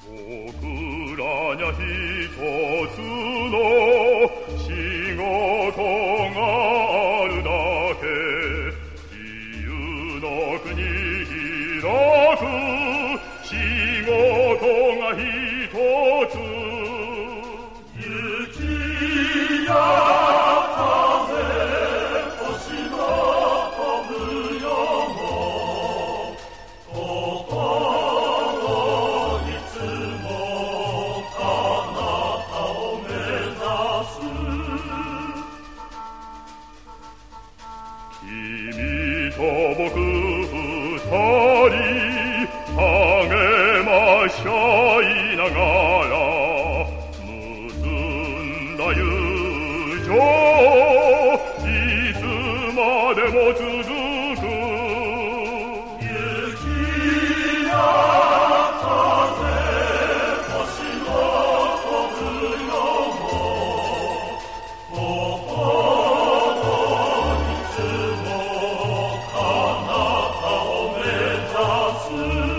僕らにゃ一つの仕事があるだけ、自由の国開く仕事が一つ、雪や風星の飛ぶよも心いつも彼方を目指す。君と僕二人励まし合いながら結んだ友情、いつまでも続く。雪や風星の飛ぶよも心いつも彼方を目指す。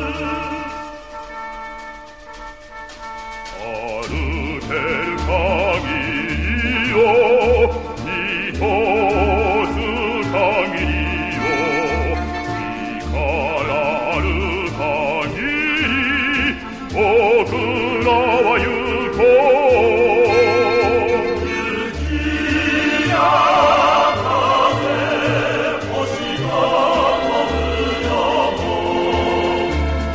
歩ける限りを見通す限りを力ある限り僕らは行こう。雪や風星の飛ぶよも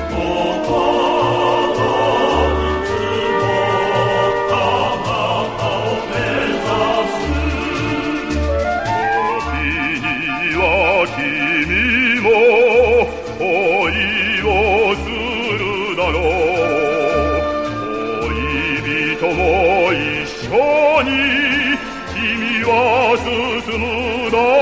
心いつも彼方を目指す。時には君も恋をするだろう。恋人も一緒に君は進むだろう。